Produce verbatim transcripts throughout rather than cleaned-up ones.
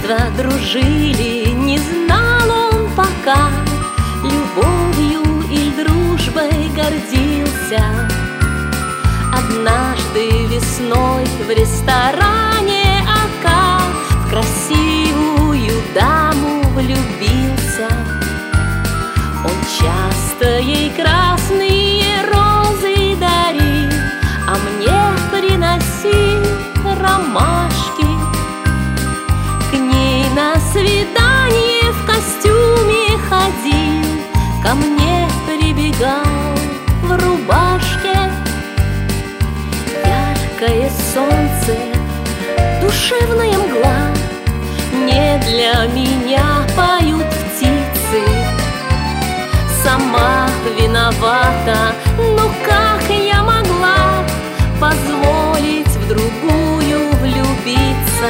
детства дружили, не знал он пока, любовью и дружбой гордился. Однажды весной в ресторане «Ока» в красивую даму влюбился. Он часто ей красные розы дарил, а мне приносил ромашки. К ней на свидание в костюме ходил, ко мне прибегал в рубашке. Яркое солнце, душевная мгла, не для меня поют птицы. Сама виновата, но как я могла позволить в другую влюбиться?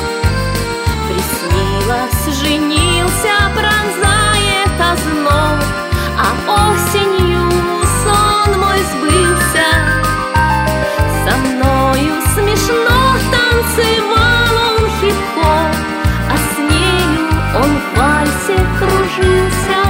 Приснилось, женился, пронзает озноб, а осенью сон мой сбылся. Со мною смешно танцевал он хип-хоп, а с нею он в вальсе кружился.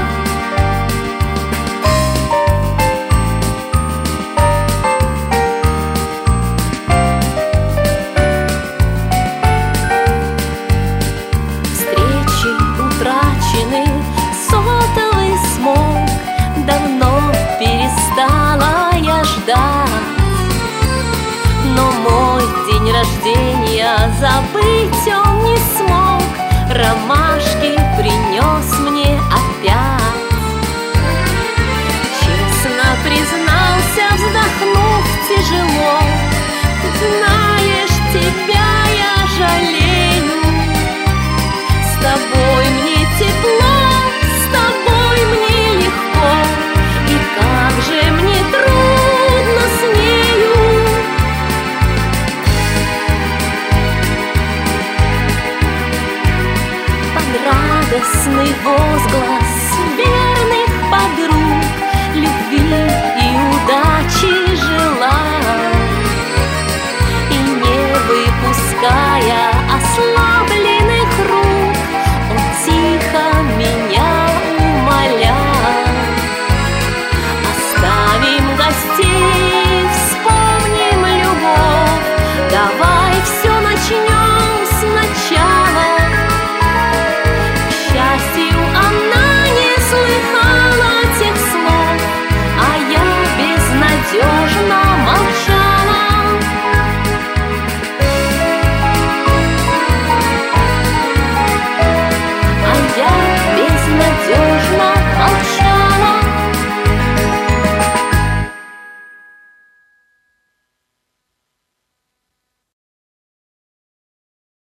Сотовый смог, давно перестала я ждать. Но мой день рождения забыть он не смог, ромашки принес мне опять. Честно признался, вздохнув тяжело,